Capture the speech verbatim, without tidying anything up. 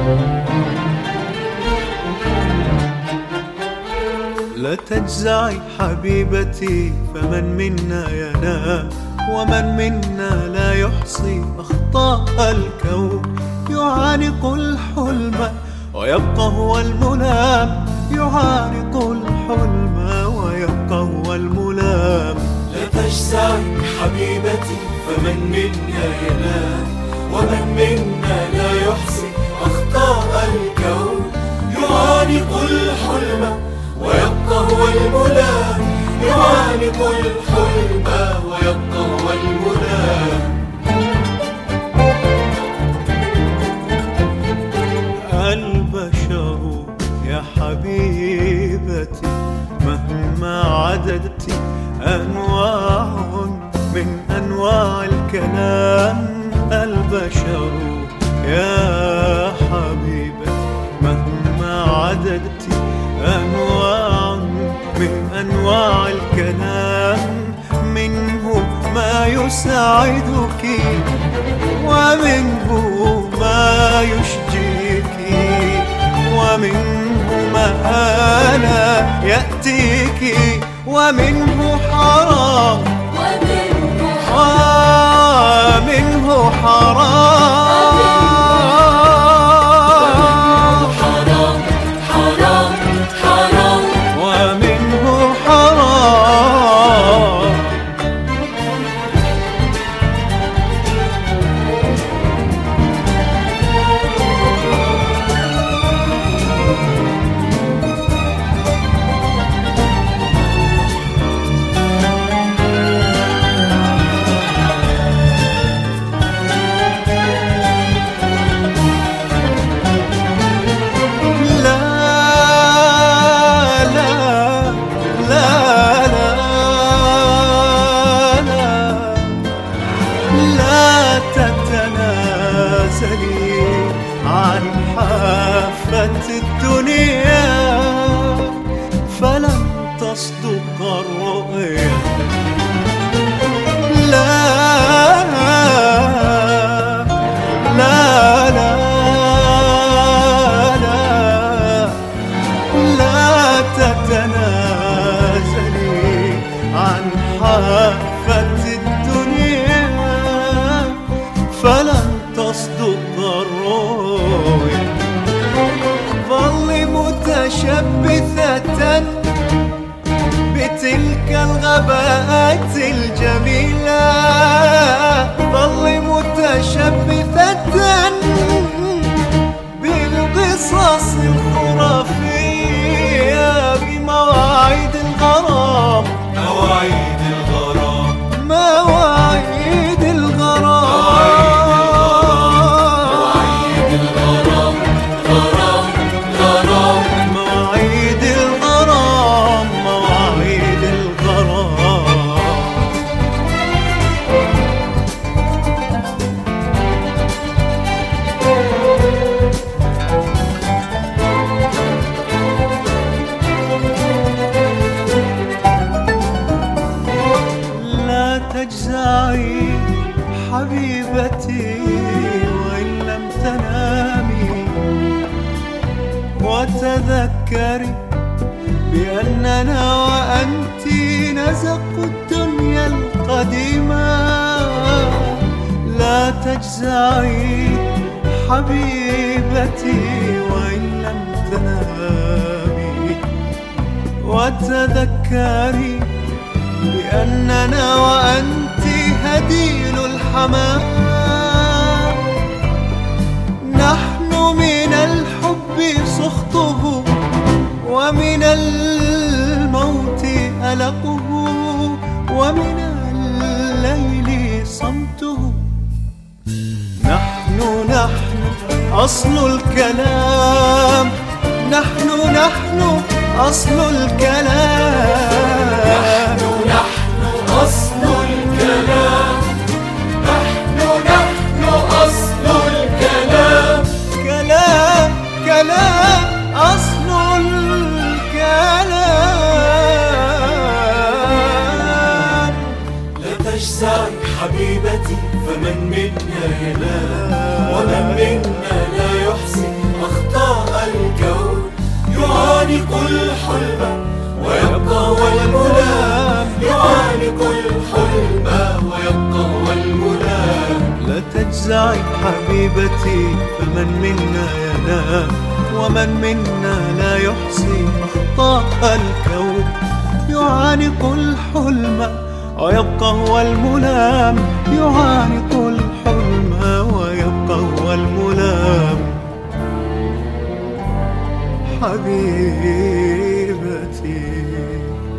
لا تجزعي حبيبتي، فمن منا ينام ومن منا لا يحصي أخطاء الكون. يعانق الحلم ويبقى هو الملام، يعانق الحلم ويبقى هو الملام. لا تجزعي حبيبتي، فمن منا ينام ومن منا لا يحصي أخطاء الكون. يعانق الحلم ويبقى هو الملام، يعانق الحلم ويبقى هو الملام. البشر يا حبيبتي مهما عددت أنواع من أنواع الكلام. البشر يا حبيبتي مهما عددت أنواع من أنواع الكلام. منه ما يساعدك ومنه ما يشجيك، ومنه ما لا يأتيك، ومنه حرام ومنه حرام ومنه حرام. عن حافة الدنيا فلن تصدق الرؤيا. لا لا لا لا لا تتنازلي عن حافة الدنيا فلن تصدق الرؤيا. ظلي متشبثة بتلك الغباءات الجميلة، ظلي متشبثة بالقصص الخرافية بمواعيد الغرام. مواعيد الغرام مواعيد الغرام تجزعي حبيبتي وإن لم تنامي، وتذكري بأننا وأنت نزق الدنيا القديمة. لا تجزعي حبيبتي وإن لم تنامي، وتذكري بأننا وأنت هديل الحمام. نحن من الحب سخطه ومن الموت ألقه ومن الليل صمته. نحن نحن أصل الكلام، نحن نحن أصل الكلام، نحن نحن أصل الكلام، نحن نحن أصل الكلام. كلام كلام أصل الكلام. لا تجزعي حبيبتي، فمن منا ينام ومن منا لا يحصي يعانق الحلم ويبقى هو الملام، يعانق الحلم ويبقى هو الملام. لا تجزعي حبيبتي، فمن منا ينام ومن منا لا يحصي أخطاء الكون. يعانق الحلم ويبقى هو الملام، يعانق الحلم ويبقى هو الملام. حبيبتي